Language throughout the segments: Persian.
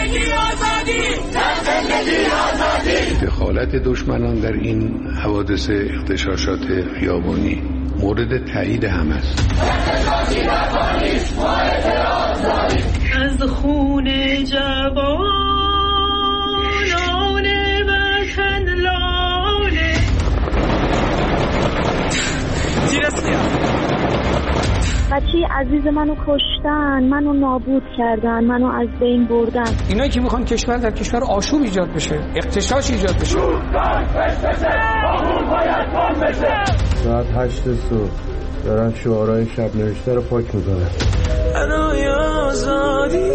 دخالت دشمنان در این حوادث اغتشاشات خیابانی مورد تایید هم است. از خون جوانان وطن لاله بچه عزیز منو کشتن، منو نابود کردن، منو از بین بردن. اینایی که میخوان کشور در کشور آشوب ایجاد بشه، اغتشاش ایجاد بشه. ساعت 8 صبح دارن شعارهای شب نوشته رو پاک میکنن. برای آزادی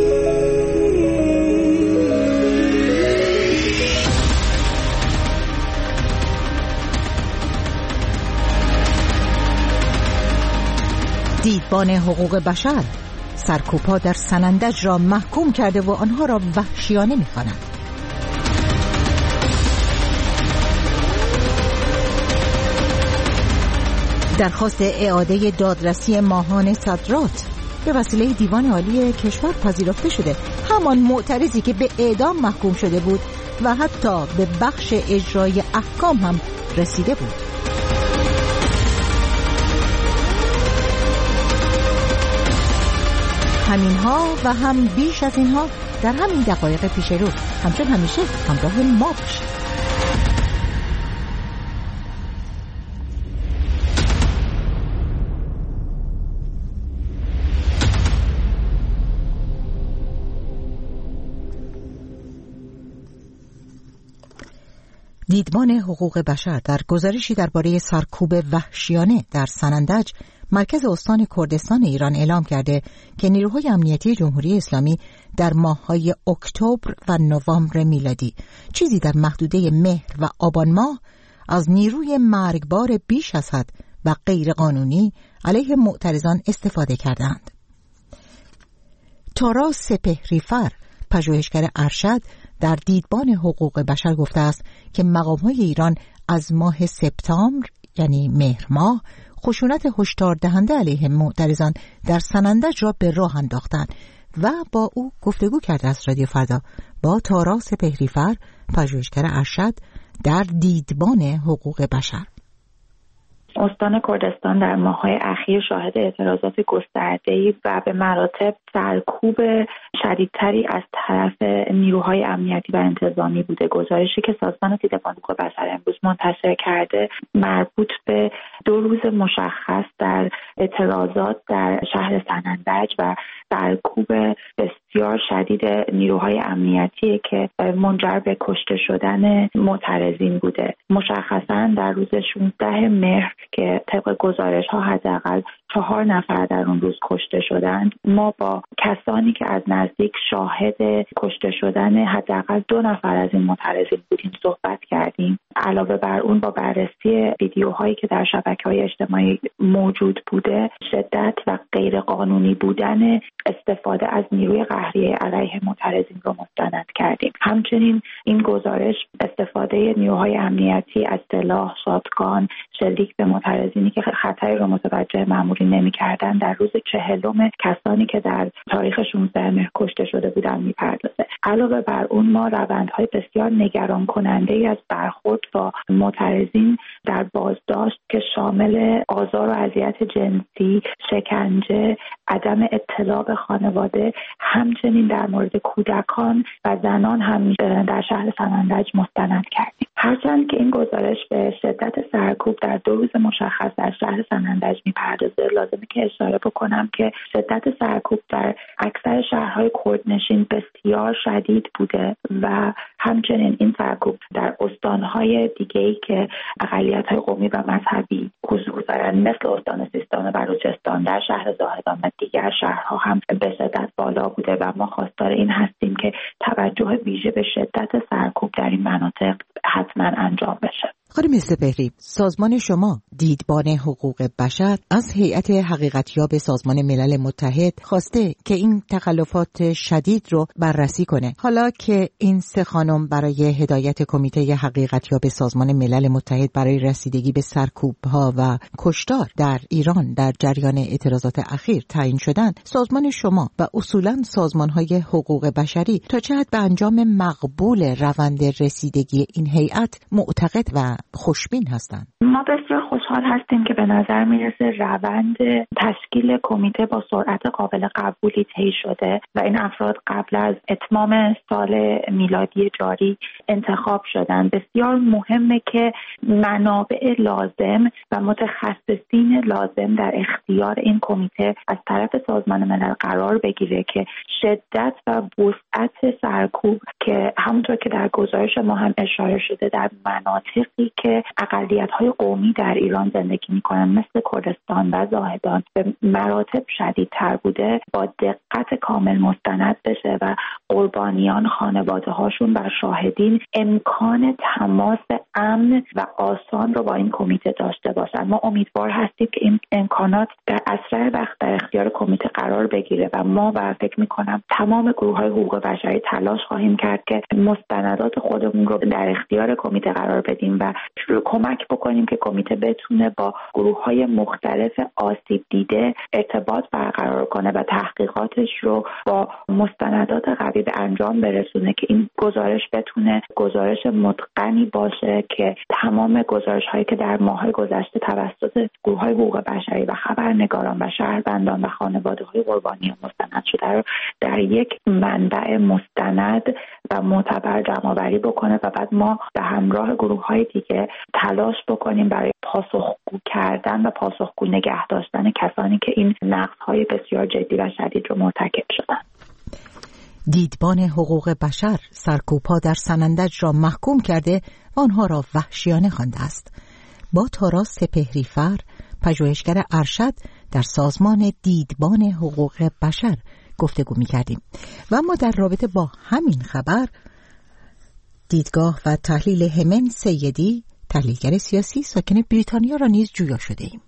دیدبان حقوق بشر سرکوب‌ها در سنندج را محکوم کرده و آنها را وحشیانه می‌خواند. درخواست اعاده دادرسی ماهان صدرات به وسیله دیوان عالی کشور پذیرفته شده. همان معترضی که به اعدام محکوم شده بود و حتی به بخش اجرای احکام هم رسیده بود. همینها و هم بیش از اینها در همین دقایق پیش رو. همچون همیشه همراه ما باشید. دیدبان حقوق بشر در گزارشی درباره سرکوب وحشیانه در سنندج مرکز استان کردستان ایران اعلام کرده که نیروهای امنیتی جمهوری اسلامی در ماه‌های اکتبر و نوامبر میلادی چیزی در محدوده مهر و آبان ماه از نیروی مرگبار بیش از حد و غیر قانونی علیه معترضان استفاده کردند. تارا سپهریفر، پژوهشگر ارشد در دیدبان حقوق بشر گفته است که مقام‌های ایران از ماه سپتامبر یعنی مهر ماه خشونت هشدار دهنده علیه معترضان در سنندج را به راه انداختند و با او گفتگو کرده است رادیو فردا با تارا سپهریفر، پژوهشگر ارشد در دیدبان حقوق بشر. استان کردستان در ماه‌های اخیر شاهد اعتراضات گسترده‌ای و به مراتب سرکوب شدیدتری از طرف نیروهای امنیتی و انتظامی بوده. گزارشی که سازمان دیدبان حقوق بشر امروز منتشر کرده مربوط به 2 روز مشخص در اعتراضات در شهر سنندج و سرکوب بسیار شدید نیروهای امنیتی که منجر به کشته شدن معترضین بوده. مشخصاً در روز 16 مهر که طبق گزارش‌ها حداقل 4 نفر در اون روز کشته شدند، ما با کسانی که از نزدیک شاهد کشته شدن حداقل 2 نفر از این معترضین بودیم صحبت کردیم. علاوه بر اون با بررسی ویدیوهایی که در شبکه‌های اجتماعی موجود بوده، شدت و غیر قانونی بودن استفاده از نیروی قهریه علیه معترضین رو مستند کردیم. همچنین این گزارش استفاده نیروهای امنیتی از سلاح، شاتگان، شلیک به معترضینی که خطری رو متوجه مامورین نمی‌کردن در روز 40 کسانی که در تاریخ 16 مهر کشته شده بودند می‌پردازه. علاوه بر اون ما روندهای بسیار نگران کننده‌ای از برخورد با معترضین در بازداشت که شامل آزار و اذیت جنسی، شکنجه، عدم اطلاع به خانواده، همچنین در مورد کودکان و زنان هم در شهر سنندج مستند کردیم. هرچند که این گزارش به شدت سرکوب در 2 روز مشخص در شهر سنندج می‌پردازه، لازمه که اشاره بکنم که شدت سرکوب در اکثر شهرهای کردنشین بسیار شدید بوده و همچنین این سرکوب در استانهای دیگه‌ای که اقلیت‌های قومی و مذهبی حضور دارند مثل استان سیستان و بلوچستان، در شهر زاهدان و دیگر شهرها هم به شدت بالا بوده و ما خواستار این هستیم که توجه ویژه به شدت سرکوب در این مناطق حتما انجام بشه. خانم سپهری، سازمان شما دیدبان حقوق بشر از هیئت حقیقتیاب سازمان ملل متحد خواسته که این تخلفات شدید رو بررسی کنه. حالا که این 3 خانم برای هدایت کمیته حقیقتیاب سازمان ملل متحد برای رسیدگی به سرکوب‌ها و کشتار در ایران در جریان اعتراضات اخیر تعیین شدن، سازمان شما و اصولاً سازمان‌های حقوق بشری تا چه حد به انجام مقبول روند رسیدگی این هیئت معتقد و خوشبین هستند؟ ما بسیار خوشحال هستیم که به نظر میرسه روند تشکیل کمیته با سرعت قابل قبولی طی شده و این افراد قبل از اتمام سال میلادی جاری انتخاب شدن. بسیار مهمه که منابع لازم و متخصصین لازم در اختیار این کمیته از طرف سازمان ملل قرار بگیره که شدت و وسعت سرکوب که همونطور که در گزارش ما هم اشاره شده در مناطقی که اقلیت‌های قومی در ایران زندگی می‌کنن مثل کردستان و زاهدان به مراتب شدیدتر بوده، با دقت کامل مستند بشه و قربانیان، خانواده‌هاشون و شاهدین امکان تماس امن و آسان رو با این کمیته داشته باشن. ما امیدوار هستیم که این امکانات در اسرع وقت در اختیار کمیته قرار بگیره و ما و فکر می‌کنم تمام گروه‌های حقوق بشری تلاش خواهیم کرد که مستندات خودمون رو در اختیار کمیته قرار بدیم و کمک بکنیم که کمیته بتونه با گروه‌های مختلف آسیب دیده ارتباط برقرار کنه و تحقیقاتش رو با مستندات قوی به انجام برسونه که این گزارش بتونه گزارش متقنی باشه که تمام گزارش‌هایی که در ماه‌های گذشته توسط گروه‌های حقوق بشری و خبرنگاران و شهروندان و خانواده‌های قربانیان مستند شده رو در یک منبع مستند و معتبر جمع‌آوری بکنه و بعد ما به همراه گروه‌های دیگه تلاش بکنیم برای پاسخگو کردن و پاسخگو نگه داشتن کسانی که این نقض‌های بسیار جدی و شدید رو مرتکب شدن. دیدبان حقوق بشر سرکوب‌ها در سنندج را محکوم کرده و آنها را وحشیانه خوانده است. با تارا سپهریفر، پژوهشگر ارشد در سازمان دیدبان حقوق بشر گفتگو می‌کردیم و اما در رابطه با همین خبر دیدگاه و تحلیل همن سیدی، تحلیلگر سیاسی ساکن بریتانیا را نیز جویا شده ایم.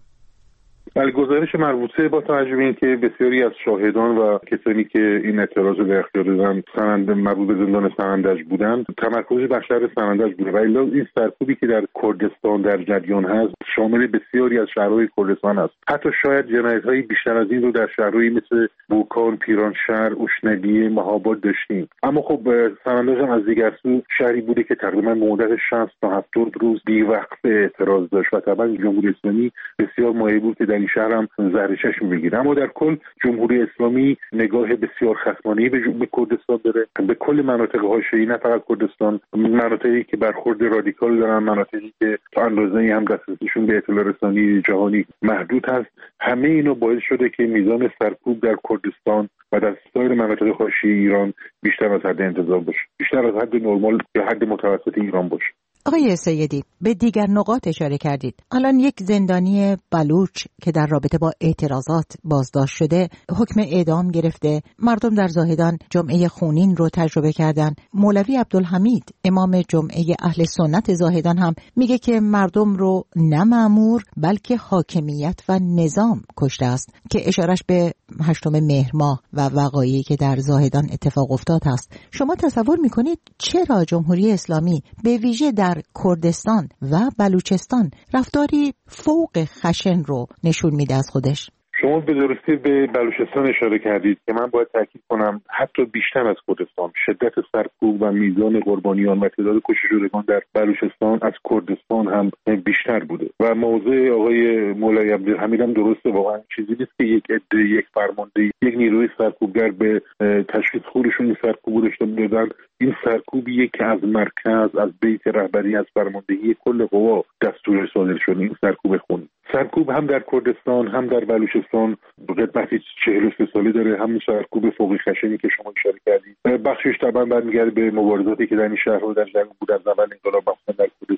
گزارش مربوطه با توجه به اینکه بسیاری از شاهدان و کسانی که این اعتراض رو در اختیار دادن سنند مربوط به زندان سنندج بودن تمرکزی بر شهر سنندج بوده و الا این سرکوبی که در کردستان در جریان هست شامل بسیاری از شهرهای کردستان است. حتی شاید جنایت‌های بیشتر از این رو در شهرهایی مثل بوکان، پیرانشهر، اشنبیه، مهاباد داشتیم. اما خب سنندج هم از دیگر سو شهری بوده که تقریبا مدت 60 تا 70 روز بی‌وقفه اعتراض داشت و طبعا جمهوری اسلامی بسیار مایل بود که در این شهر هم زهر چشم بگیره. اما در کل جمهوری اسلامی نگاه بسیار خصمانه‌ای به کردستان داره، به کل مناطق حاشیه‌ای، نه فقط کردستان، مناطقی که برخورد رادیکال دارن، مناطقی که تا اندازه‌ای هم دسترسیشون به اطلاع رسانی جهانی محدود هست. همه اینو باعث شده که میزان سرکوب در کردستان و در سایر مناطق حاشیه ایران بیشتر از حد انتظار باشه، بیشتر از حد نرمال یا حد متوسط ایران باشه. آقای سیدی، به دیگر نقاط اشاره کردید. الان یک زندانی بلوچ که در رابطه با اعتراضات بازداشت شده حکم اعدام گرفته. مردم در زاهدان جمعه خونین رو تجربه کردن. مولوی عبدالحمید امام جمعه اهل سنت زاهدان هم میگه که مردم رو نه مأمور بلکه حاکمیت و نظام کشته است، که اشارش به 8 مهر ماه و وقایعی که در زاهدان اتفاق افتاد است. شما تصور میکنید چرا جمهوری اسلامی به ویژه در کردستان و بلوچستان رفتاری فوق خشن رو نشون میده از خودش؟ شما به درستی به بلوچستان اشاره کردید که من باید تاکید کنم حتی بیشتر از کردستان شدت سرکوب و میزان قربانیان و تعداد کشته شدگان در بلوچستان از کردستان هم بیشتر بوده و موضع آقای مولوی عبدالحمید هم درسته. واقعا چیزی نیست که یک عده، یک فرمانده، یک نیروی سرکوبگر به تشخیص خودشون این سرکوب رو داشته بودن. این سرکوبیه که از مرکز، از بیت رهبری، از فرماندهی کل قوا دستور صادر شده. این سرکوب خونی، سرکوب هم در کردستان هم در بلوچستان قدمتی 43 ساله داره. همین سرکوب فوقی خشنی که شما اشاره کردید بخشش طبعا برمیگرده به مبارزاتی که در این شهرها در جریان بود از اول انقلاب، مثلا در کردستان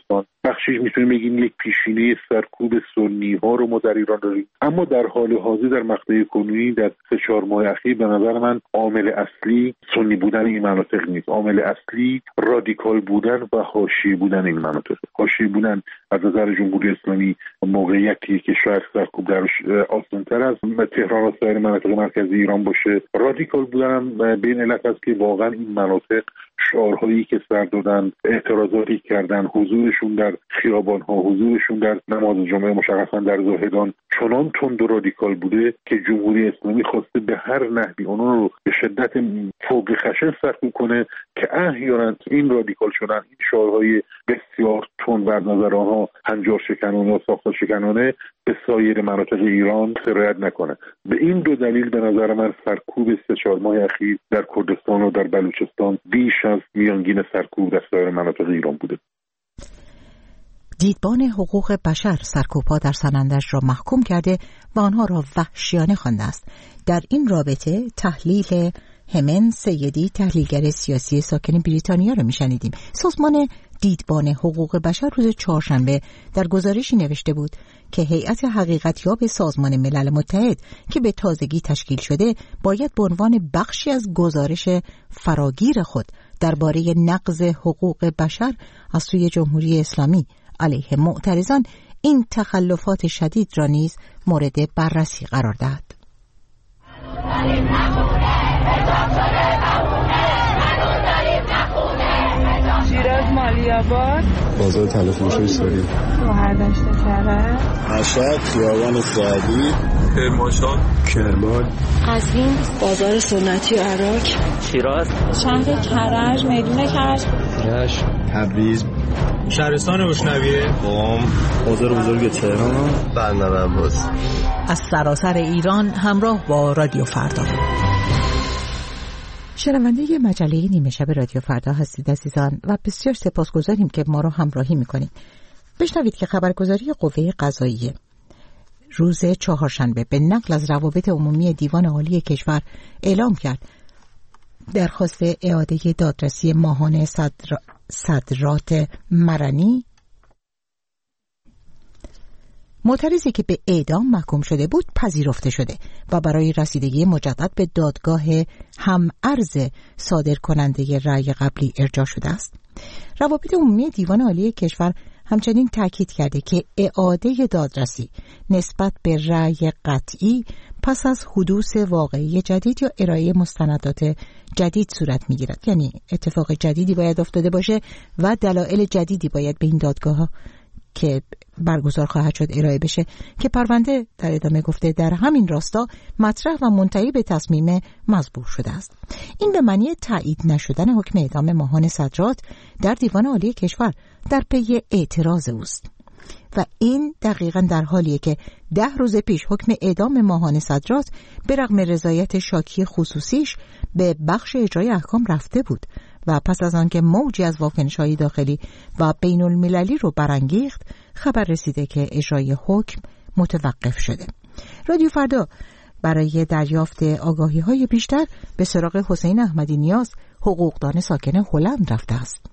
بخشش میتونیم بگیم یک پیشینه سرکوب سنی ها رو ما در ایران داریم. اما در حال حاضر در مقطع کنونی در 3-4 ماه اخیر به نظر من عامل اصلی سنی بودن این مناطق نیست. عامل اصلی رادیکال بودن و حاشیه بودن این مناطق. حاشیه بودن از نظر جمهوری اسلامی موقعیتی که شاید سرکوب درش آسان‌تر از تهران و سایر مناطق مرکزی ایران باشه. رادیکال بودن به این علت است که واقعا این مناطق شعارهایی که سر دادن، اعتراضاتی کردن، حضورشون در خیابان‌ها، حضورشون در نماز جمعه مشخصا در زاهدان چنان تند و رادیکال بوده که جمهوری اسلامی خواسته به هر نحوی اونها رو به شدت فوق خشن سرکوب کنه که احیانا این رادیکال شدن، این شعارهای بسیار تند و از نظر آنها هنجار شکنانه و ساختار شکنانه به سایر مناطق ایران سرایت نکنه. به این دو دلیل به نظر من سرکوب 3-4 ماه اخیر در کردستان و در بلوچستان بیش از میانگین سرکوب در سایر مناطق ایران بوده. دیدبان حقوق بشر سرکوب‌ها در سنندج را محکوم کرده و آنها را وحشیانه خوانده است. در این رابطه تحلیل همن سیدی، تحلیلگر سیاسی ساکن بریتانیا را میشنیدیم. سازمان دیدبان حقوق بشر روز چهارشنبه در گزارشی نوشته بود که هیئت حقیقتیاب سازمان ملل متحد که به تازگی تشکیل شده باید به عنوان بخشی از گزارش فراگیر خود درباره نقض حقوق بشر از سوی جمهوری اسلامی علیه معترضان این تخلفات شدید را نیز مورد بررسی قرار دهد. شیراز مالی‌آباد، بازار تلفروشی ساری، شهردشت کرج، مشهد، خیابان سعدی، کرمانشاه، کرمان، قزوین، بازار سنتی عراق، شیراز، شهر کرج، میدون کرج، رشت، تبریز، شهرستان روشنویه، قم، بازار بزرگ تهران، بندرعباس. از سراسر ایران همراه با رادیو فردا. شنونده مجله نیمه شب رادیو فردا هستید عزیزان و بسیار سپاسگزاریم که ما رو همراهی میکنید. بشنوید که خبرگزاری قوه قضاییه روز چهارشنبه به نقل از روابط عمومی دیوان عالی کشور اعلام کرد درخواست اعاده دادرسی ماهانه صدرات مرنی، معترضی که به اعدام محکوم شده بود، پذیرفته شده و برای رسیدگی مجدد به دادگاه هم ارز صادر کننده رأی قبلی ارجاع شده است. روابط عمومی دیوان عالی کشور همچنین تاکید کرده که اعاده دادرسی نسبت به رأی قطعی پس از حدوث واقعی جدید یا ارائه مستندات جدید صورت می‌گیرد. یعنی اتفاق جدیدی باید افتاده باشه و دلایل جدیدی باید به این دادگاه که برگزار خواهد شد ارائه بشه که پرونده در ادامه گفته در همین راستا مطرح و منتهی به تصمیم مزبور شده است. این به معنی تایید نشدن حکم اعدام ماهان صدرات در دیوان عالی کشور در پی اعتراض اوست و این دقیقاً در حالیه که 10 روز پیش حکم اعدام ماهان صدرات به رغم رضایت شاکی خصوصیش به بخش اجرای احکام رفته بود و پس از آنکه موجی از واکنش‌های داخلی و بین المللی رو برانگیخت، خبر رسیده که اجرای حکم متوقف شده. رادیو فردا برای دریافت آگاهی‌های بیشتر به سراغ حسین احمدی نیاز، حقوقدان ساکن هلند رفته است.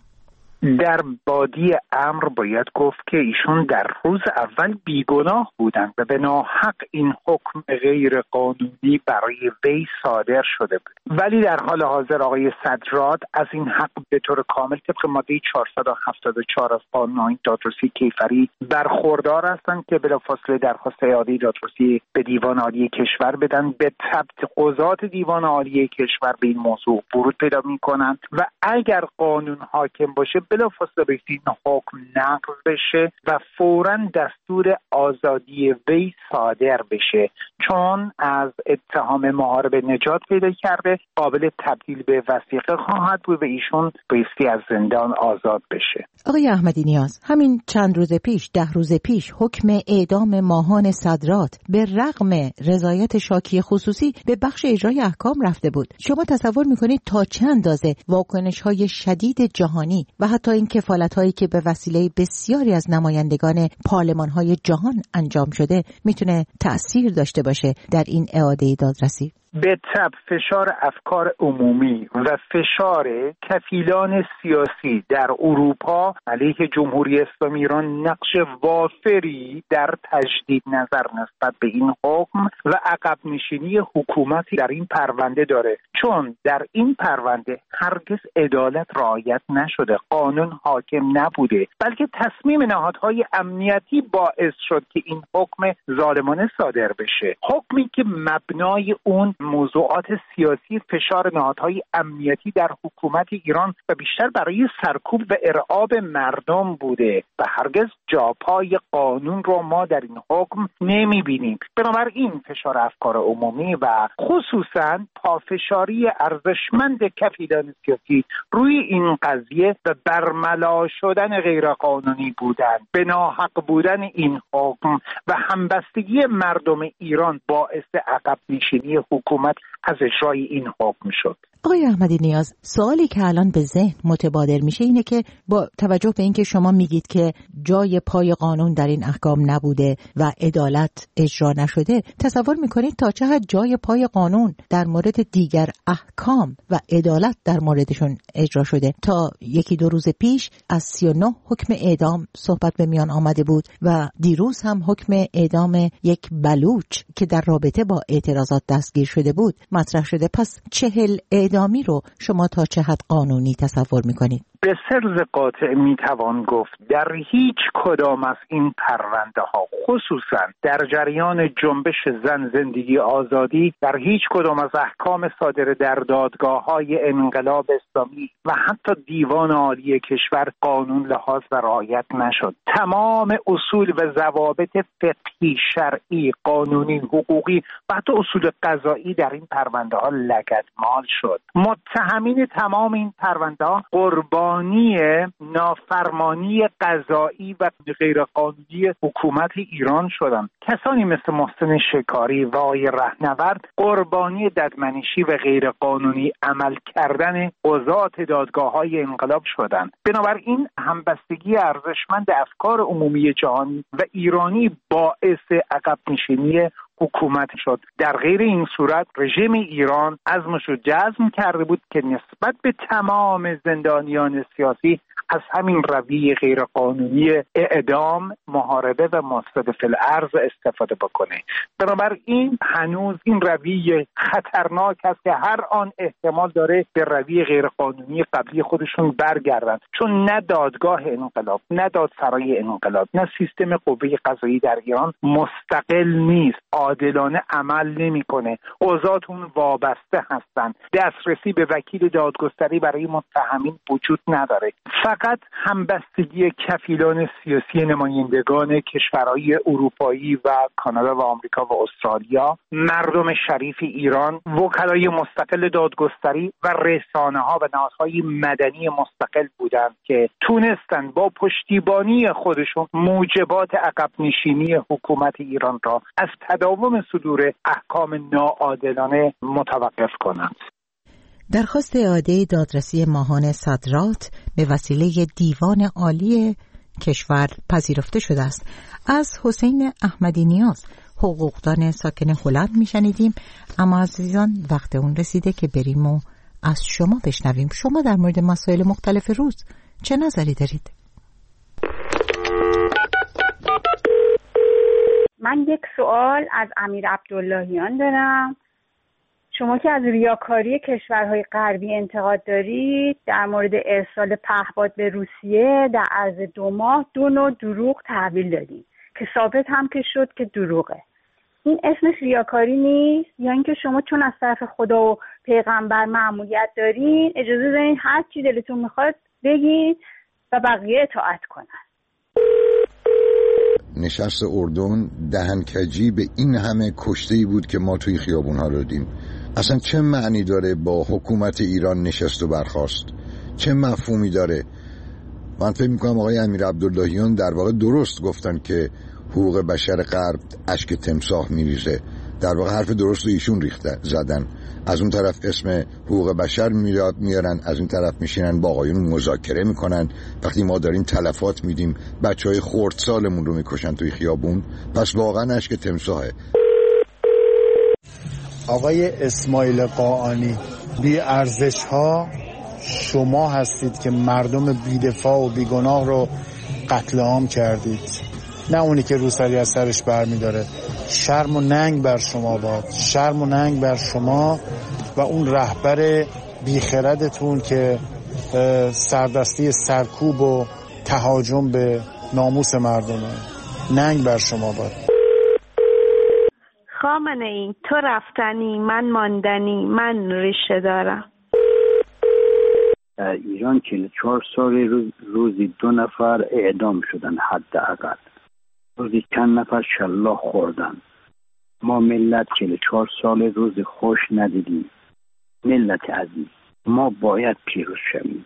در بادی امر باید گفت که ایشون در روز اول بیگناه بودند و به ناحق این حکم غیر قانونی برای وی صادر شده بود، ولی در حال حاضر آقای صدرات از این حق به طور کامل طبق ماده 474 از قانون دادرسی کیفری برخوردار هستند که بلافاصله درخواست اعاده دادرسی به دیوان عالی کشور بدن. به ثبت قضات دیوان عالی کشور به این موضوع ورود پیدا می‌کنند و اگر قانون حاکم باشه بلافاصله به این حکم نقض بشه و فوراً دستور آزادی وی صادر بشه، چون از اتهام محاربه نجات پیدا کرده، قابل تبدیل به وثیقه خواهد بود و ایشون بایستی از زندان آزاد بشه. آقای احمدی نیاز، همین چند روز پیش 10 روز پیش حکم اعدام ماهان صدرات به رغم رضایت شاکی خصوصی به بخش اجرای احکام رفته بود. شما تصور میکنید تا چه اندازه واکنش‌های شدید جهانی و حتی این کفالت‌هایی که به وسیله بسیاری از نمایندگان پارلمان‌های جهان انجام شده میتونه تأثیر داشته باشه در این اعاده دادرسی؟ به تبع فشار افکار عمومی و فشار کفیلان سیاسی در اروپا علیه جمهوری اسلامی ایران نقش وافری در تجدید نظر نسبت به این حکم و عقب نشینی حکومتی در این پرونده داره، چون در این پرونده هرگز عدالت رعایت نشده، قانون حاکم نبوده، بلکه تصمیم نهادهای امنیتی باعث شد که این حکم ظالمانه صادر بشه. حکمی که مبنای اون موضوعات سیاسی فشار نهادهای امنیتی در حکومت ایران و بیشتر برای سرکوب و ارعاب مردم بوده و هرگز جاپای قانون رو ما در این حکم نمیبینیم. بنابراین فشار افکار عمومی و خصوصا پافشاری ارزشمند کفیلان سیاسی روی این قضیه و برملا شدن غیرقانونی بودن، به ناحق بودن این حکم و همبستگی مردم ایران باعث عقب نشینی حکومت از اجرای این حکم شد. آقای احمدی نیاز، سوالی که الان به ذهن متبادر میشه اینه که با توجه به اینکه شما میگید که جای پای قانون در این احکام نبوده و عدالت اجرا نشده، تصور میکنید تا چه حد جای پای قانون در مورد دیگر احکام و عدالت در موردشون اجرا شده؟ تا یکی دو روز پیش از 39 حکم اعدام صحبت به میان آمده بود و دیروز هم حکم اعدام یک بلوچ که در رابطه با اعتراضات دستگیر شده بود مطرح شده. پس 40 اعدامی رو شما تا چه حد قانونی تصور میکنید؟ به سرز قاطع میتوان گفت در هیچ کدام از این پرونده ها، خصوصا در جریان جنبش زن زندگی آزادی، در هیچ کدام از احکام صادر در دادگاه های انقلاب اسلامی و حتی دیوان عالی کشور قانون لحاظ و رعایت نشد. تمام اصول و ضوابط فقهی، شرعی، قانونی، حقوقی و حتی اصول قضایی در این پرونده ها لگدمال شد. متهمین تمام این پرونده ها قربانی نافرمانی قضایی و غیرقانونی حکومت ایران شدند. کسانی مثل محسن شکاری و آقای رهنورد قربانی ددمنشی و غیرقانونی عمل کردن قضات دادگاه‌های انقلاب شدند. بنابراین همبستگی ارزشمند افکار عمومی جهانی و ایرانی باعث عقب نشینی حکومت شد. در غیر این صورت رژیم ایران عزمش رو جزم کرده بود که نسبت به تمام زندانیان سیاسی از همین رویه غیرقانونی اعدام، محاربه و مفسد فی الارض استفاده بکنه. بنابراین هنوز این رویه خطرناک است که هر آن احتمال داره به رویه غیرقانونی قبلی خودشون برگردن، چون نه دادگاه انقلاب، نه دادسرای انقلاب، نه سیستم قوه قضایی در ایران مستقل نیست، عادلانه عمل نمیکنه، قضاتون وابسته هستند، دسترسی به وکیل دادگستری برای متهمین وجود نداره. فقط همبستگی کفیلان سیاسی نمایندگان کشورهای اروپایی و کانادا و آمریکا و استرالیا، مردم شریف ایران، وکلای مستقل دادگستری و رسانه‌ها و نهادهای مدنی مستقل بودند که تونستند با پشتیبانی خودشون موجبات عقب نشینی حکومت ایران را از تداوم صدور احکام ناعادلانه متوقف کنند. درخواست اعاده دادرسی ماهانه صدرات به وسیله دیوان عالی کشور پذیرفته شده است. از حسین احمدی نیاز، حقوقدان ساکن هلند میشنیدیم، اما عزیزان وقت اون رسیده که بریم و از شما بشنویم. شما در مورد مسائل مختلف روز چه نظری دارید؟ من یک سوال از امیر عبداللهیان دارم. شما که از ریاکاری کشورهای غربی انتقاد دارید، در مورد ارسال پهپاد به روسیه در عرض 2 ماه 2 نوع دروغ تحویل دادید که ثابت هم که شد که دروغه. این اسمش ریاکاری نیست؟ یا اینکه شما چون از طرف خدا و پیغمبر مأموریت دارین اجازه دارین هر چی دلتون میخواد بگید و بقیه اطاعت کنن؟ نشست اردن دهنکجی به این همه کشته‌ای بود که ما توی خیابون‌ها رو دیدیم. اصلا چه معنی داره با حکومت ایران نشست و برخاست؟ چه مفهومی داره؟ من فکر می‌کنم آقای امیر عبداللهیان در واقع درست گفتن که حقوق بشر غرب اشک تمساح میریزه. در واقع حرف درست رو ایشون زدن. از اون طرف اسم حقوق بشر میارن، از این طرف میشینن با آقایون مذاکره میکنن. وقتی ما داریم تلفات میدیم، بچهای خردسالمون رو میکشن توی خیابون، پس واقعا اشک تمساحه. آقای اسماعیل قاآنی، بی ارزش ها شما هستید که مردم بی‌دفاع و بیگناه رو قتل عام کردید، نه اونی که روسری از سرش برمی‌داره. شرم و ننگ بر شما باد، شرم و ننگ بر شما و اون رهبر بیخردتون که سردستی سرکوب و تهاجم به ناموس مردمه. ننگ بر شما باد. خامنه‌ای، تو رفتنی، من ماندنی، من ریشه دارم. در ایران 44 سال روزی 2 نفر اعدام شدن حداقل، روزی چند نفر شلاق خوردن. ما ملت 44 سال روز خوش ندیدیم. ملت عزیز، ما باید پیروز شویم.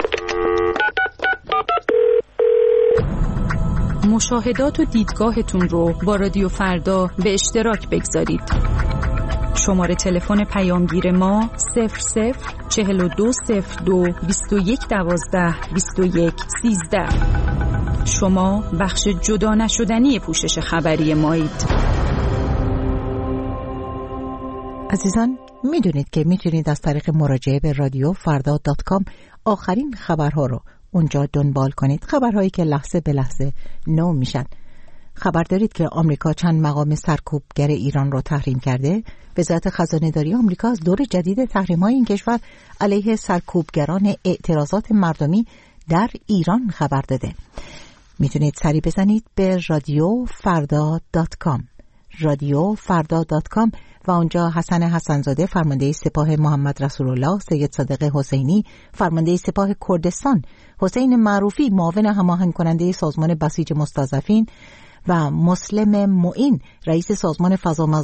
مشاهدات و دیدگاهتون رو با رادیو فردا به اشتراک بگذارید. شماره تلفن پیامگیر ما 00420221122113. شما بخش جدا نشدنی پوشش خبری مایید. عزیزان، میدونید که میتونید از طریق مراجعه به رادیو فردا.com آخرین خبرها رو اونجا دنبال کنید، خبرهایی که لحظه به لحظه نو میشن. خبر دارید که آمریکا چند مقام سرکوبگر ایران رو تحریم کرده. وزارت خزانه‌داری آمریکا از دور جدید تحریم‌های این کشور علیه سرکوبگران اعتراضات مردمی در ایران خبر داده. میتونید سری بزنید به رادیو فردا.com و اونجا حسن حسنزاده فرمانده سپاه محمد رسول الله، سید صادق حسینی فرمانده سپاه کردستان، حسین معروفی معاون هماهنگ کننده سازمان بسیج مستضعفین و مسلم معین رئیس سازمان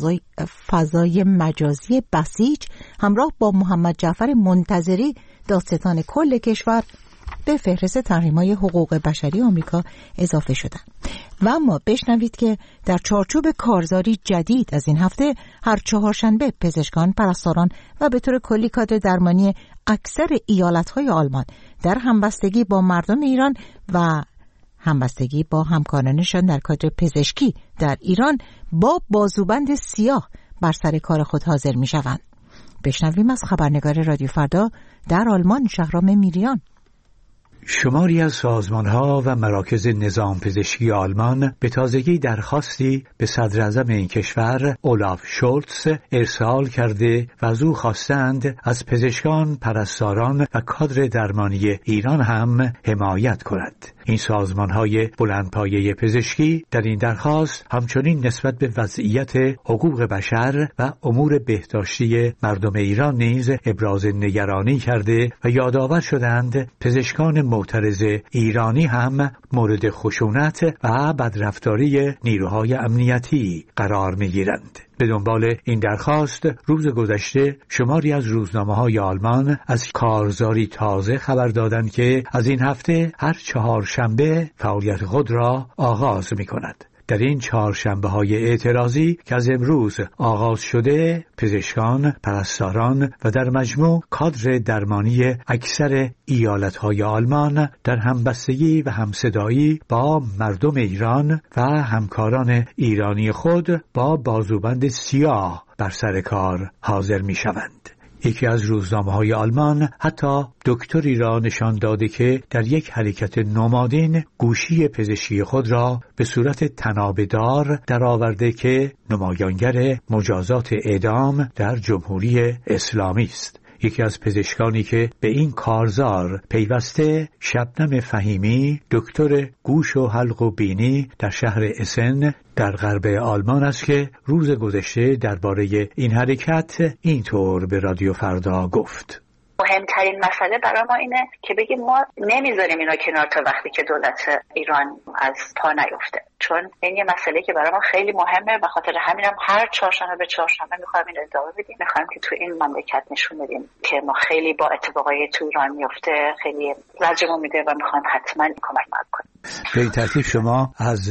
فضای مجازی بسیج همراه با محمد جعفر منتظری دادستان کل کشور به فهرست تحریم‌های حقوق بشری آمریکا اضافه شدند. و اما بشنوید که در چارچوب کارزاری جدید از این هفته هر چهارشنبه پزشکان، پرستاران و به طور کلی کادر درمانی اکثر ایالت‌های آلمان در همبستگی با مردم ایران و همبستگی با همکارانشان در کادر پزشکی در ایران با بازوبند سیاه بر سر کار خود حاضر می‌شوند. بشنویم از خبرنگار رادیو فردا در آلمان شهرام میریان. شماری از سازمان‌ها و مراکز نظام پزشکی آلمان به تازگی درخواستی به صدراعظم این کشور اولاف شولتز ارسال کرده و از او خواستند از پزشکان، پرستاران و کادر درمانی ایران هم حمایت کند. این سازمان‌های بلندپایه پزشکی در این درخواست همچنین نسبت به وضعیت حقوق بشر و امور بهداشتی مردم ایران نیز ابراز نگرانی کرده و یادآور شدند پزشکان معترض ایرانی هم مورد خشونت و بدرفتاری نیروهای امنیتی قرار می‌گیرند. به دنبال این درخواست روز گذشته شماری از روزنامه‌های آلمان از کارزاری تازه خبر دادند که از این هفته هر چهارشنبه فعالیت خود را آغاز می‌کند. در این چهارشنبه‌های اعتراضی که از امروز آغاز شده، پزشکان، پرستاران و در مجموع کادر درمانی اکثر ایالت‌های آلمان در همبستگی و همصدایی با مردم ایران و همکاران ایرانی خود با بازوبند سیاه بر سر کار حاضر می‌شوند. یکی از روزنامه‌های آلمان حتی دکتری را نشان داده که در یک حرکت نمادین گوشی پزشکی خود را به صورت تنابه‌دار درآورده که نمایانگر مجازات اعدام در جمهوری اسلامی است. یکی از پزشکانی که به این کارزار پیوسته، شبنم فهیمی، دکتر گوش و حلق و بینی در شهر اسن در غرب آلمان است که روز گذشته درباره این حرکت اینطور به رادیو فردا گفت: مهمترین مسئله برای ما اینه که بگیم ما نمیذاریم اینا کنار تا وقتی که دولت ایران از پا نیفته، چون این یه مسئله که برای ما خیلی مهمه. به خاطر همینم هر چهارشنبه به چهارشنبه میخوایم این ادامه بدیم، میخوایم که تو این مملکت نشون بدیم که ما خیلی با اتفاقای تو ایران میفته خیلی لجمون میده و میخوایم حتما کمک کنیم. به این ترتیب شما از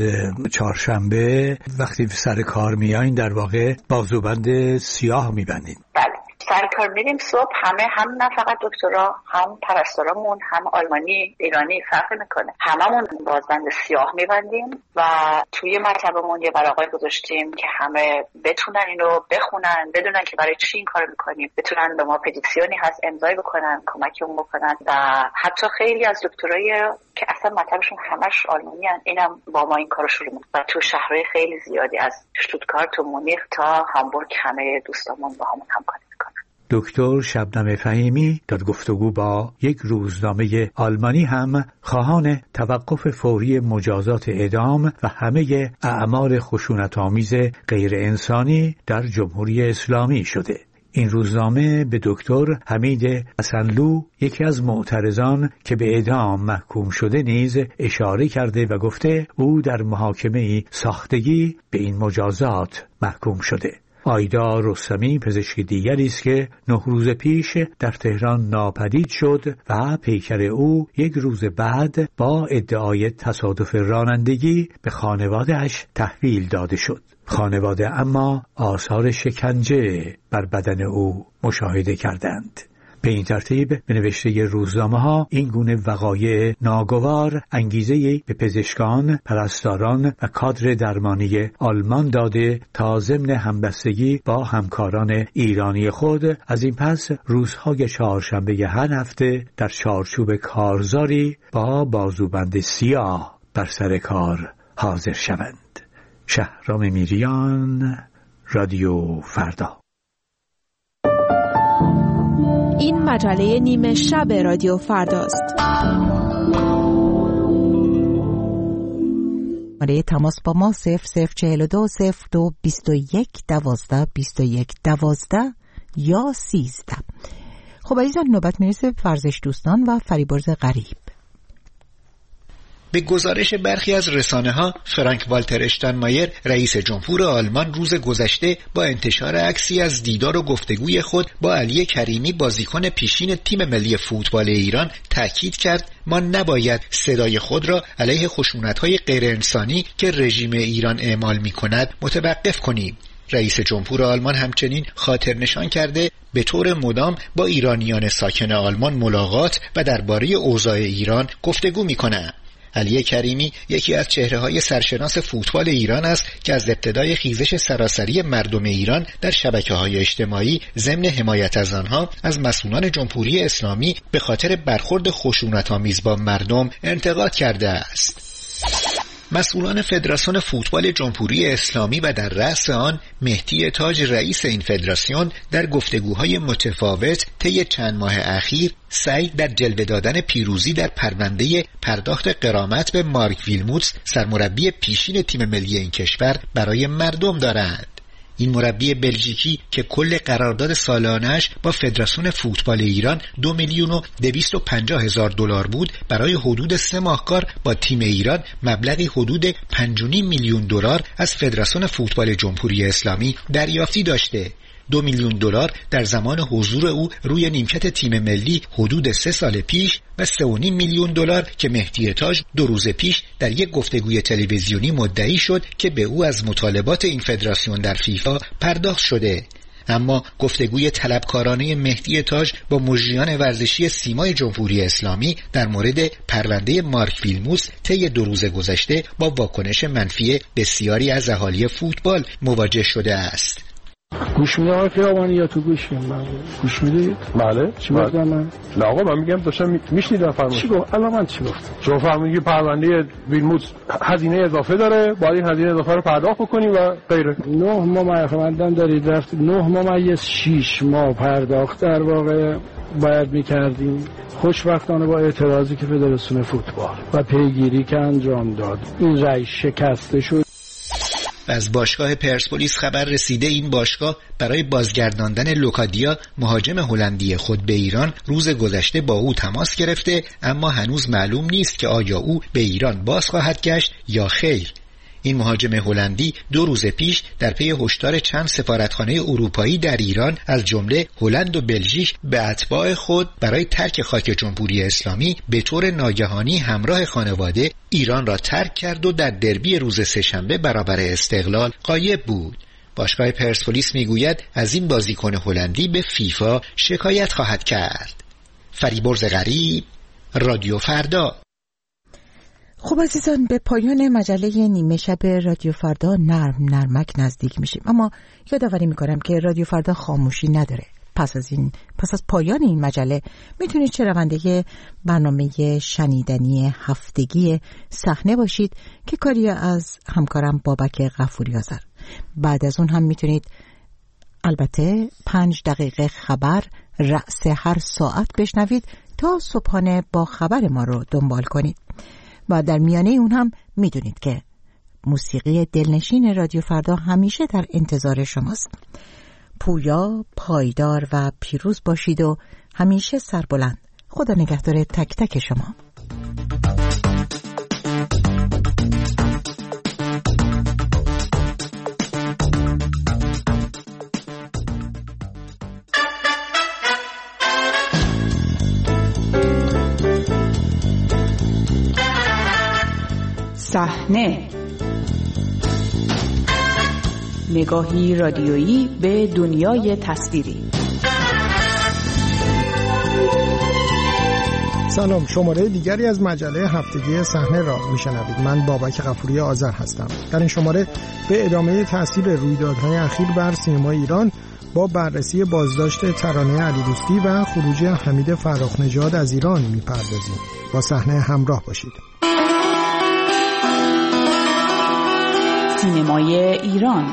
چهارشنبه وقتی سر کار میایین در واقع بازوبند سیاه میبندید؟ بله، سر کار میریم صبح، همه هم نه فقط دکترا، هم پرستارامون، هم آلمانی ایرانی فرق میکنه، هممون بازبند سیاه میبندیم و توی مطبمون یه ورقای گذاشتیم که همه بتونن اینو بخونن، بدونن که برای چی این کارو میکنیم، بتونن به ما پتیسیونی هست امضا بکنن، کمکمون بکنن. و حتی خیلی از دکترای که اصلا مطبشون همش آلمانی هستن، اینم با ما این کارو شروع میکنن. و تو شهرهای خیلی زیادی از شتوتگارت و مونیخ تا هامبورگ همه دوستامون با همون همکاری میکنن. دکتر شبنم فهیمی در گفتگو با یک روزنامه آلمانی هم خواهان توقف فوری مجازات اعدام و همه اعمال خشونت‌آمیز غیر انسانی در جمهوری اسلامی شده. این روزنامه به دکتر حمید حسنلو، یکی از معترضان که به اعدام محکوم شده، نیز اشاره کرده و گفته او در محاکمه ساختگی به این مجازات محکوم شده. آیدا رستمی پزشک دیگری است که 9 روز پیش در تهران ناپدید شد و پیکر او 1 روز بعد با ادعای تصادف رانندگی به خانواده‌اش تحویل داده شد. خانواده اما آثار شکنجه بر بدن او مشاهده کردند. به این ترتیب به نوشته روزنامه‌ها این گونه وقایع ناگوار انگیزه‌ای به پزشکان، پرستاران و کادر درمانی آلمان داده تا ضمن همبستگی با همکاران ایرانی خود از این پس روزهای چهارشنبه هر هفته در چارچوب کارزاری با بازوبند سیاه بر سر کار حاضر شوند. شهرام میریان، رادیو فردا. این مجله نیمه شب رادیو فرداست. شماره تماس با ما 0042 02 21 12 21 12 یا 13. خب عزیزان، نوبت میرسه ورزش دوستان و فریبرز غریب. به گزارش برخی از رسانه‌ها، فرانک والتر اشتاینمایر رئیس جمهور آلمان روز گذشته با انتشار عکسی از دیدار و گفتگوی خود با علی کریمی بازیکن پیشین تیم ملی فوتبال ایران تاکید کرد ما نباید صدای خود را علیه خشونت‌های غیرانسانی که رژیم ایران اعمال می‌کند متوقف کنیم. رئیس جمهور آلمان همچنین خاطر نشان کرده به طور مدام با ایرانیان ساکن آلمان ملاقات و درباره اوضاع ایران گفتگو می‌کند. علی کریمی یکی از چهره‌های سرشناس فوتبال ایران است که از ابتدای خیزش سراسری مردم ایران در شبکه‌های اجتماعی ضمن حمایت از آنها از مسئولان جمهوری اسلامی به خاطر برخورد خشونت‌آمیز با مردم انتقاد کرده است. مسئولان فدراسیون فوتبال جمهوری اسلامی و در رأس آن مهدی تاج رئیس این فدراسیون در گفتگوهای متفاوت طی چند ماه اخیر سعی در جلوه دادن پیروزی در پرونده پرداخت غرامت به مارک ویلموتس سرمربی پیشین تیم ملی این کشور برای مردم دارند. این مربی بلژیکی که کل قرارداد سالانه‌اش با فدراسیون فوتبال ایران 2,250,000 دلار بود، برای حدود 3 ماه کار با تیم ایران مبلغی حدود 5.5 میلیون دلار از فدراسیون فوتبال جمهوری اسلامی دریافتی داشته. 2 میلیون دلار در زمان حضور او روی نیمکت تیم ملی حدود 3 سال پیش و 3.5 میلیون دلار که مهدی تاج 2 روز پیش در یک گفتگوی تلویزیونی مدعی شد که به او از مطالبات این فدراسیون در فیفا پرداخت شده. اما گفتگوی طلبکارانه مهدی تاج با مجریان ورزشی سیمای جمهوری اسلامی در مورد پرونده مارک ویلموتس طی 2 روز گذشته با واکنش منفی بسیاری از اهالی فوتبال مواجه شده است. گوش میده آقای خیابانی یا تو گوش میدم؟ گوش میدید؟ بله. چی گفتم من؟ نه آقا من میگم داشتم میشنیدم فرمایش. چی گفت؟ الان من چی گفتم؟ شما فرمودید پرونده ویلموتس هزینه اضافه داره، باید این هزینه اضافه رو پرداخت بکنیم و غیره. 9 ممیزمندن دارید رفت 9.6 ماه پرداخت در واقع باید میکردیم. خوشبختانه با اعتراضی که فدراسیون فوتبال و پیگیری که انجام داد این رأی شکسته شد. از باشگاه پرسپولیس خبر رسیده این باشگاه برای بازگرداندن لوکادیا مهاجم هلندی خود به ایران روز گذشته با او تماس گرفته، اما هنوز معلوم نیست که آیا او به ایران باز خواهد گشت یا خیر. این مهاجم هلندی 2 روز پیش در پی هشدار چند سفارتخانه اروپایی در ایران از جمله هلند و بلژیک به اتباع خود برای ترک خاک جمهوری اسلامی به طور ناگهانی همراه خانواده ایران را ترک کرد و در دربی روز سه‌شنبه برابر استقلال غایب بود. باشگاه پرسپولیس میگوید از این بازیکن هلندی به فیفا شکایت خواهد کرد. فریبرز غریب، رادیو فردا. خب عزیزان، به پایان مجله نیمه شب رادیو فردا نرمک نزدیک میشیم، اما یادآوری میکنم که رادیو فردا خاموشی نداره. پس از پایان این مجله میتونید شنونده برنامه شنیدنی هفتگی صحنه باشید که کاری از همکارم بابک غفوری آذر. بعد از اون هم میتونید البته 5 دقیقه خبر رأس هر ساعت بشنوید تا صبحانه با خبر ما رو دنبال کنید. و در میانه اون هم میدونید که موسیقی دلنشین رادیو فردا همیشه در انتظار شماست. پویا، پایدار و پیروز باشید و همیشه سربلند. خدا نگهدار تک تک شما. صحنه، نگاهی رادیویی به دنیای تصویری. سلام، شماره دیگری از مجله هفتگی صحنه را میشنوید. من بابک غفوری آذر هستم. در این شماره به ادامه تاثیر رویدادهای اخیر بر سینمای ایران با بررسی بازداشت ترانه علیدوستی و خروج حمید فرخ‌نژاد از ایران میپردازیم. با صحنه همراه باشید. سینمای ایران.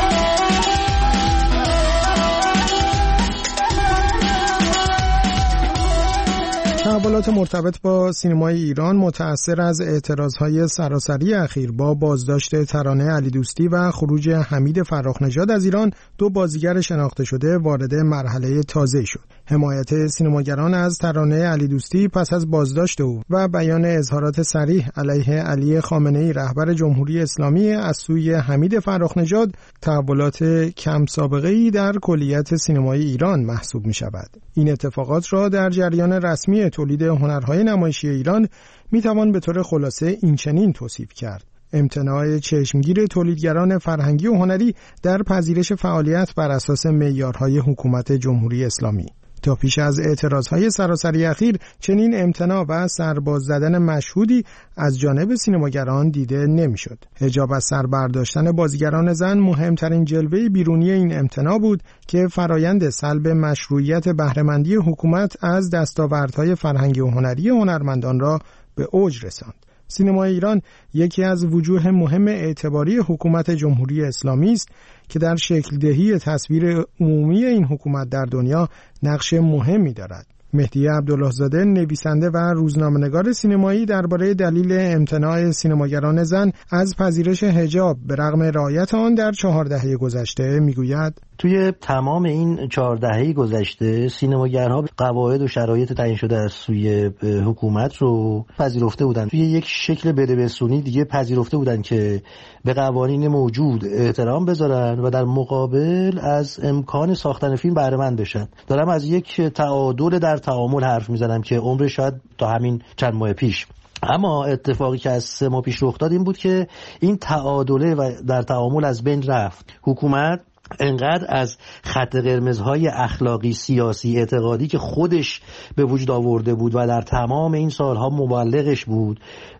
تحولات مرتبط با سینمای ایران متأثر از اعتراضهای سراسری اخیر با بازداشت ترانه علیدوستی و خروج حمید فرخ‌نژاد از ایران، 2 بازیگر شناخته شده وارد مرحله تازه‌ای شد. حمایت سینماگران از ترانه علیدوستی پس از بازداشت او و بیان اظهارات صریح علیه علی خامنه‌ای رهبر جمهوری اسلامی از سوی حمید فرخ‌نژاد تحولات کم سابقه‌ای در کلیت سینمای ایران محسوب می‌شود. این اتفاقات را در جریان رسمی تولید هنرهای نمایشی ایران میتوان به طور خلاصه اینچنین توصیف کرد: امتناع چشمگیر تولیدگران فرهنگی و هنری در پذیرش فعالیت بر اساس معیارهای حکومت جمهوری اسلامی. تا پیش از اعتراضهای سراسری اخیر چنین امتناع و سرباز زدن مشهودی از جانب سینماگران دیده نمیشد. حجاب از سر برداشتن بازیگران زن مهمترین جلوه بیرونی این امتناع بود که فرایند سلب مشروعیت بهره‌مندی حکومت از دستاوردهای فرهنگی و هنری هنرمندان را به اوج رساند. سینمای ایران یکی از وجوه مهم اعتباری حکومت جمهوری اسلامی است که در شکل دهی تصویر عمومی این حکومت در دنیا نقش مهمی دارد. مهدی عبداللهزاده، نویسنده و روزنامه‌نگار سینمایی، درباره دلیل امتناع سینماگران زن از پذیرش حجاب به رغم رعایت آن در 4 دهه گذشته میگوید: توی تمام این 4 دهه گذشته سینماگرها قواعد و شرایط تعیین شده از سوی حکومت رو پذیرفته بودن. توی یک شکل بدبستونی دیگه پذیرفته بودن که به قوانین موجود احترام بذارن و در مقابل از امکان ساختن فیلم بهره مند بشن. دارم از یک تعادل در تعامل حرف میزنم که عمرش شاید تا همین چند ماه پیش. اما اتفاقی که از 3 ماه پیش رخ داد این بود که این تعادله و در تعامل از بین رفت. حکومت انقدر از خط قرمزهای اخلاقی، سیاسی، اعتقادی که خودش به وجود آورده بود و در تمام این سالها مبلغش بود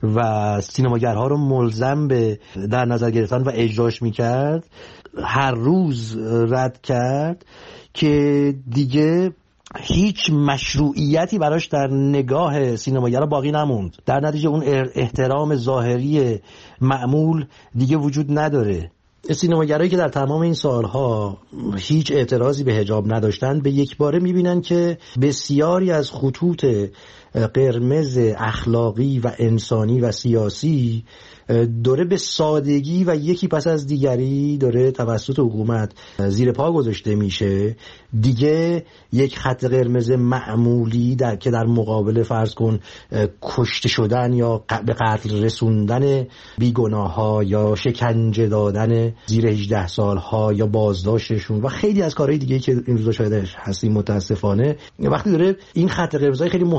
و سینماگرها رو ملزم به در نظر گرفتن و اجراش میکرد، هر روز رد کرد که دیگه هیچ مشروعیتی براش در نگاه سینماگرها باقی نموند. در نتیجه اون احترام ظاهری معمول دیگه وجود نداره. سینماگرایی که در تمام این سالها هیچ اعتراضی به حجاب نداشتن به یک باره میبینن که بسیاری از خطوط قرمز اخلاقی و انسانی و سیاسی داره به سادگی و یکی پس از دیگری داره توسط حکومت زیر پا گذاشته میشه. دیگه یک خط قرمز معمولی که در مقابل فرض کن کشته شدن یا به قتل رسوندن بیگناه‌ها یا شکنجه دادن زیر 18 سال‌ها یا بازداشتشون و خیلی از کارهای دیگه که این روزا شاهدش هستیم متاسفانه، وقتی داره این خط قرمزهای خیلی مهمتر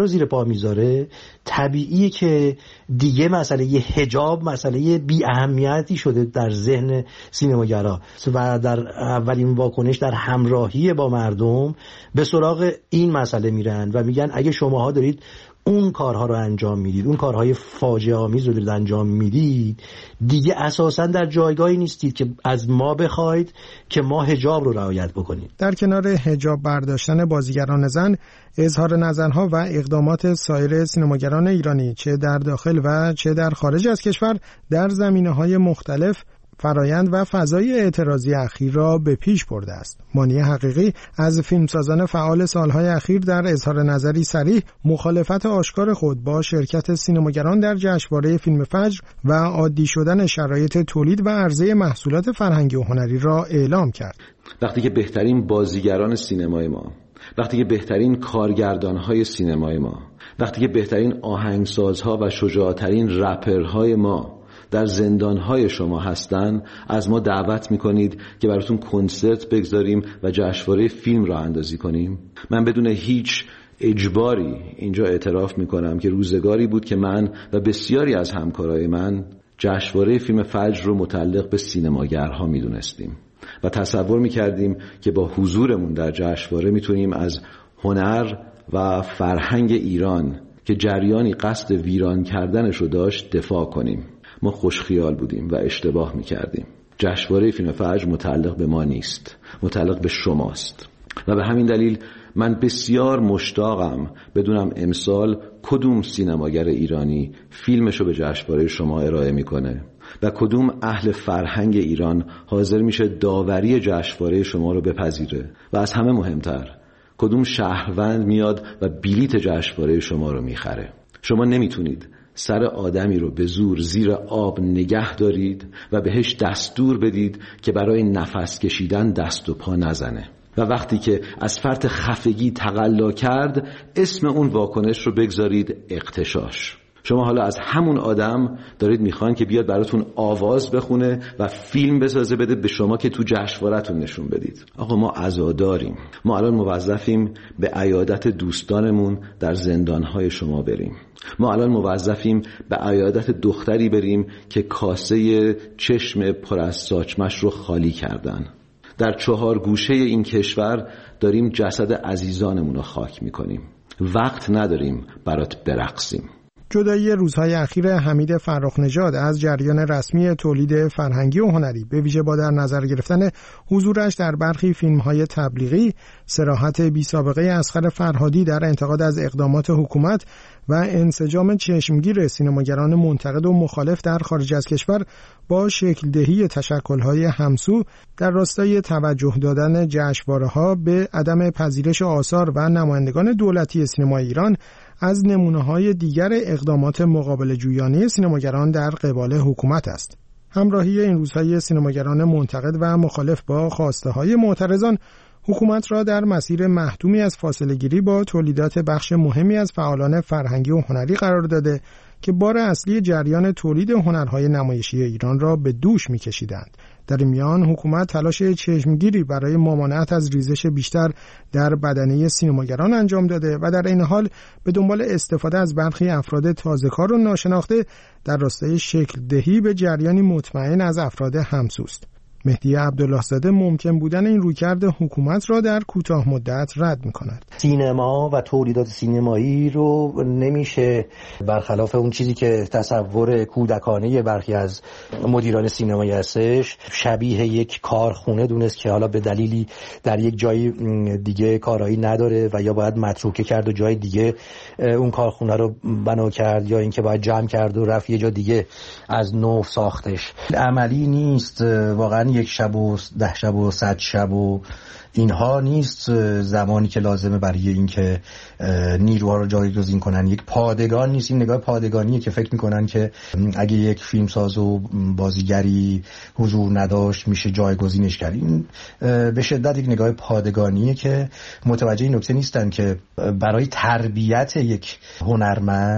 رو زیر پا میذاره، طبیعیه که دیگه مسئله یه حجاب مسئله بی اهمیتی شده در ذهن سینماگرا و در اولین واکنش در همراهی با مردم به سراغ این مسئله میرن و میگن اگه شماها دارید اون کارها رو انجام میدید، اون کارهای فاجعه آمیز رو دارید انجام میدید، دیگه اساساً در جایگاهی نیستید که از ما بخواید که ما حجاب رو رعایت بکنیم. در کنار حجاب برداشتن بازیگران زن، اظهار نظرها و اقدامات سایر سینماگران ایرانی چه در داخل و چه در خارج از کشور در زمینه‌های مختلف فرایند و فضای اعتراضی اخیر را به پیش برده است. مانی حقیقی از فیلمسازان فعال سالهای اخیر در اظهار نظری صریح مخالفت آشکار خود با شرکت سینماگران در جشنواره فیلم فجر و عادی شدن شرایط تولید و عرضه محصولات فرهنگی و هنری را اعلام کرد. وقتی که بهترین بازیگران سینمای ما، وقتی که بهترین کارگردانهای سینمای ما، وقتی که بهترین آهنگسازها و شجاعترین رپرهای ما در زندانهای شما هستن، از ما دعوت میکنید که براتون کنسرت بگذاریم و جشنواره فیلم را اندازی کنیم. من بدون هیچ اجباری اینجا اعتراف میکنم که روزگاری بود که من و بسیاری از همکارای من جشنواره فیلم فجر رو متعلق به سینماگرها میدونستیم و تصور میکردیم که با حضورمون در جشنواره میتونیم از هنر و فرهنگ ایران که جریانی قصد ویران کردنش رو داشت دفاع کنیم. ما خوشخیال بودیم و اشتباه میکردیم. جشنواره فیلم فجر متعلق به ما نیست، متعلق به شماست و به همین دلیل من بسیار مشتاقم بدونم امسال کدوم سینماگر ایرانی فیلمشو به جشنواره شما ارائه میکنه و کدوم اهل فرهنگ ایران حاضر میشه داوری جشنواره شما رو بپذیره و از همه مهمتر کدوم شهروند میاد و بلیت جشنواره شما رو میخره. شما نمیتونید سر آدمی رو به زور زیر آب نگه دارید و بهش دستور بدید که برای نفس کشیدن دست و پا نزنه و وقتی که از فرط خفگی تقلا کرد اسم اون واکنش رو بگذارید اغتشاش. شما حالا از همون آدم دارید میخواین که بیاد براتون آواز بخونه و فیلم بسازه بده به شما که تو جشنواره‌تون نشون بدید. آقا ما عزاداریم، ما الان موظفیم به عیادت دوستانمون در زندانهای شما بریم. ما الان موظفیم به عیادت دختری بریم که کاسه چشم پر از ساچمش رو خالی کردن. در 4 گوشه این کشور داریم جسد عزیزانمون رو خاک میکنیم. وقت نداریم برات برقصیم. جدایی روزهای اخیر حمید فرخ‌نژاد از جریان رسمی تولید فرهنگی و هنری به ویژه با در نظر گرفتن حضورش در برخی فیلم‌های تبلیغی، صراحت بی‌سابقه اصغر فرهادی در انتقاد از اقدامات حکومت و انسجام چشمگیر سینماگران منتقد و مخالف در خارج از کشور با شکل دهی تشکل‌های همسو در راستای توجه دادن جشنواره‌ها به عدم پذیرش آثار و نمایندگان دولتی سینمای ایران از نمونه‌های دیگر اقدامات مقابل جویانه سینماگران در قبال حکومت است. همراهی این روزهای سینماگران منتقد و مخالف با خواسته‌های معترضان حکومت را در مسیر محتومی از فاصله‌گیری با تولیدات بخش مهمی از فعالان فرهنگی و هنری قرار داده که بار اصلی جریان تولید هنرهای نمایشی ایران را به دوش می‌کشیدند. در این میان حکومت تلاش چشمگیری برای ممانعت از ریزش بیشتر در بدنه سینماگران انجام داده و در این حال به دنبال استفاده از برخی افراد تازه‌کار و ناشناخته در راستای شکل دهی به جریانی مطمئن از افراد همسوست. مهدی عبدالله زاده ممکن بودن این رویکرد حکومت را در کوتاه مدت رد می‌کند. سینما و تولیدات سینمایی رو نمیشه برخلاف اون چیزی که تصور کودکانه برخی از مدیران سینمایی هستش شبیه یک کارخونه دونست که حالا به دلیلی در یک جای دیگه کارایی نداره و یا باید متروکه کرد و جای دیگه اون کارخونه رو بنا کرد یا اینکه باید جمع کرد و رفت یه جا دیگه از نو ساختش. عملی نیست واقعا. 1 شب و 10 شب و 100 شب و اینها نیست زمانی که لازمه برای اینکه نیروها رو جایگزین کنن. یک پادگان نیست. این نگاه پادگانیه که فکر میکنن که اگه یک فیلمساز و بازیگری حضور نداشت میشه جایگزینش کرد. این به شدت یک نگاه پادگانیه که متوجه این نکته نیستن که برای تربیت یک هنرمند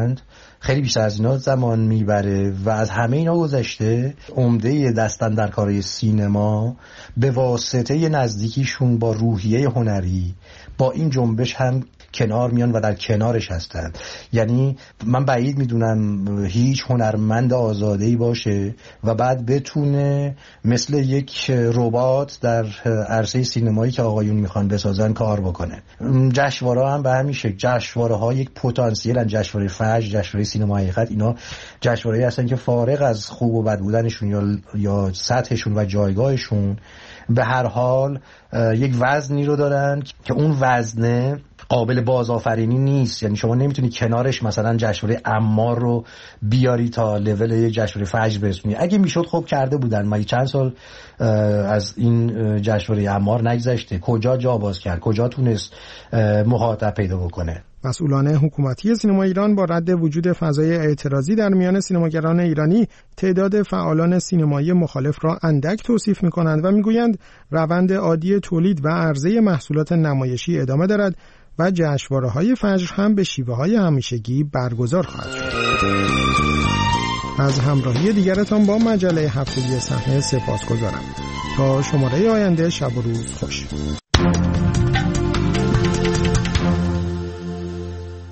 خیلی بیشتر از اینا زمان میبره و از همه اینا گذشته عمده دستن در کارهای سینما به واسطه نزدیکیشون با روحیه هنری با این جنبش هم کنار میان و در کنارش هستن. یعنی من بعید میدونم هیچ هنرمند آزاده‌ای باشه و بعد بتونه مثل یک ربات در عرصه سینمایی که آقایون میخوان بسازن کار بکنه. جشنواره هم به همین شکل، جشنواره ها یک پتانسیلن، جشنواره فجر، جشنواره سینما حقیقت، اینا جشنواره‌ای هستن که فارغ از خوب و بد بودنشون یا سطحشون و جایگاهشون به هر حال یک وزنی رو دارن که اون وزنه قابل بازآفرینی نیست. یعنی شما نمیتونی کنارش مثلا جشنواره عمار رو بیاری تا لول یک جشنواره فجر برسونی. اگه میشد خب کرده بودن، ما چند سال از این جشنواره عمار نگذشته، کجا جا باز کرد، کجا تونست مخاطب پیدا بکنه. مسئولان حکومتی سینما ایران با رد وجود فضای اعتراضی در میان سینماگران ایرانی تعداد فعالان سینمایی مخالف را اندک توصیف می‌کنند و می‌گویند روند عادی تولید و عرضه محصولات نمایشی ادامه دارد و جشنواره‌های فجر هم به شیوه‌های همیشگی برگزار خواهد شد. از همراهی دیگرتان با مجله هفتگی صحنه سپاسگزارم. تا شماره آینده، شب و روز خوش.